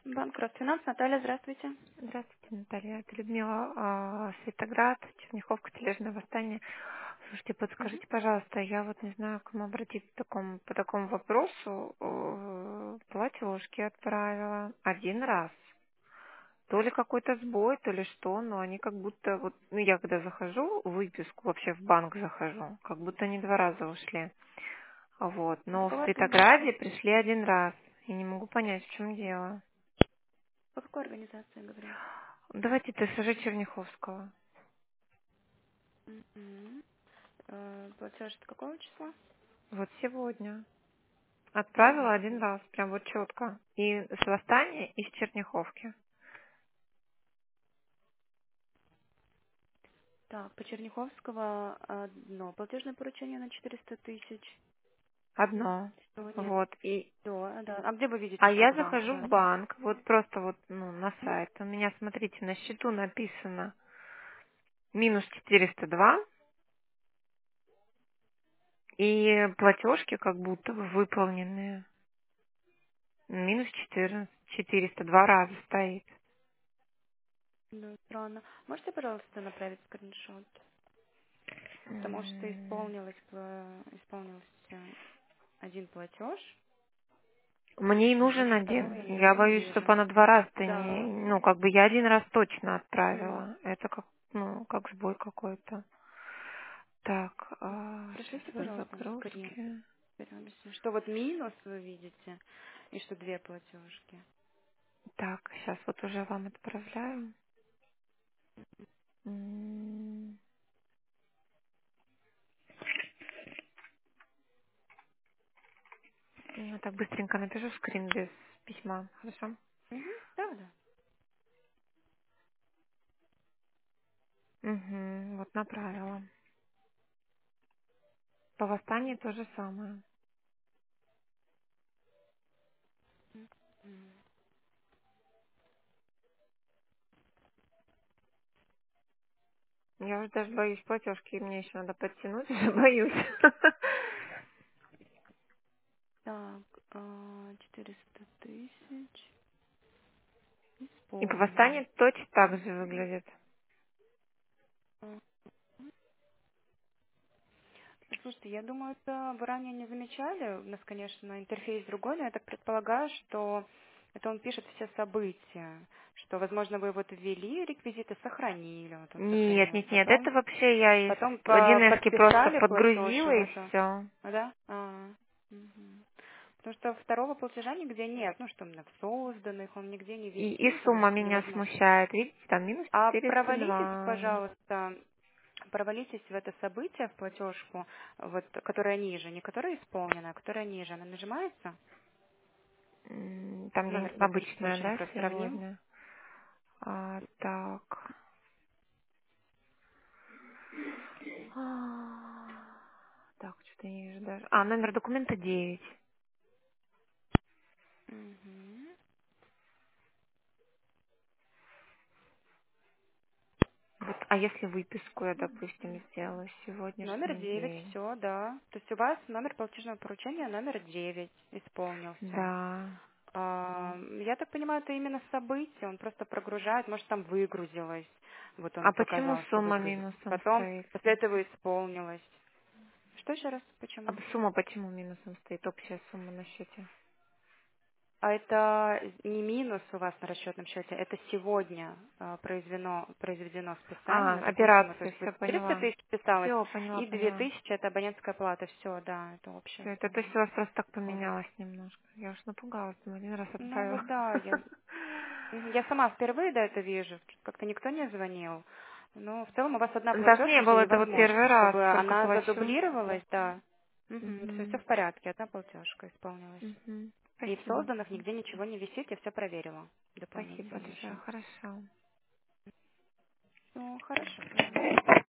Банк Росфинанс. Наталья, здравствуйте. Здравствуйте, Наталья. Это Людмила, Светоград, Черняховка, Тележное восстание. Слушайте, Мгм. подскажите, пожалуйста, я вот не знаю, к кому обратиться по такому вопросу. Платежки отправила один раз. То ли какой-то сбой, то ли что, но они как будто, вот, ну я когда захожу в выписку, вообще в банк захожу, как будто они два раза ушли. Вот. По Но в какой Светограде организации? пришли один раз. И не могу понять, в чем дело. По какой организации говорим? Давайте ТСЖ Черняховского. Мгм. Платеж от какого числа? Вот сегодня. Мгм. Отправила один раз, прям вот четко. И с Восстания, и с Черняховки. Так, по Черняховского одно платежное поручение на 400 тысяч. Одно. Сегодня Вот. И, все, да. А где вы видите а я счет банк захожу в ваш? банк, вот просто вот, ну, на Мгм. сайт. У меня, смотрите, на счету написано минус 402, и платежки как будто бы выполненные. Минус 14, 400, два раза стоит. Да, странно. Можете, пожалуйста, направить скриншот? Потому что М, исполнился один платеж, Мне и уже нужен на один. второго я Я его не боюсь, чтобы вижу. она два раза не... Да. Ну, как бы я один раз точно М. отправила. Это как, ну, как сбой какой-то. Так, Пришлите, сейчас пожалуйста, скрин. загрузки. Разберемся. Что вот минус вы видите, и что две платежки. Так, сейчас вот уже вам отправляю. М, Я так быстренько напишу скрин без письма. Хорошо? Угу, да, да. Угу, вот направила. По восстанию то же самое. М. Я уже даже боюсь платежки, мне еще надо подтянуть, уже боюсь. Так, 400 тысяч И по исполнено. восстанию точно так же выглядит. А, Слушайте, я думаю, это вы ранее не замечали. У нас, конечно, интерфейс другой, но я так предполагаю, что это он пишет все события, что, возможно, вы вот ввели реквизиты, сохранили, вот он Нет, сохранил. нет, нет, это вообще я из Потом 1С просто подписали платеж, и подгрузила и вот все. да? Мгм. Потому что второго платежа нигде нет, ну что именно в созданных, он нигде не И висит, сумма он меня невозможно. смущает. Видите, там минус А провалитесь, 402. пожалуйста, провалитесь в это событие, в платежку, вот, которая ниже, не которая исполнена, а которая ниже. Она нажимается? Там где Номер платежки обычная, поручения да, просто ним. сегодня. Так. А, Так, что-то не вижу даже. Номер документа 9. Мгм. Вот, а если выписку я, допустим, сделала с Номер сегодняшний 9, день? все, да. То есть у вас номер платежного поручения номер 9 исполнился. Да. Я так понимаю, это именно событие, он просто прогружает, может там выгрузилось, вот он А почему показал, что сумма выгрузилось. минусом Потом стоит? после этого исполнилось. Что еще раз, А почему? сумма почему минусом стоит? Общая сумма на счете. А это не минус у вас на расчетном счете, это сегодня произведено списание на такую сумму. То Операция, есть вот все 400 поняла. тысяч списалось, Все, поняла, и поняла. 2000 это абонентская плата. Все, да, это общая Все, это то есть сумма. у вас просто так Вот. поменялось немножко. Я уж напугалась, думаю, один раз Ну отправила. вот да, я сама впервые да, это вижу, как-то никто не звонил. Но в целом у вас одна Так не платежка, что было, это вот невозможно, первый раз, чтобы только она плачу. задублировалась, да. Все Угу. в порядке, одна платежка исполнилась. Угу. И в Спасибо. созданных нигде ничего не висит, я все проверила Спасибо дополнительно большое, еще. хорошо. Ну, хорошо, пожалуйста.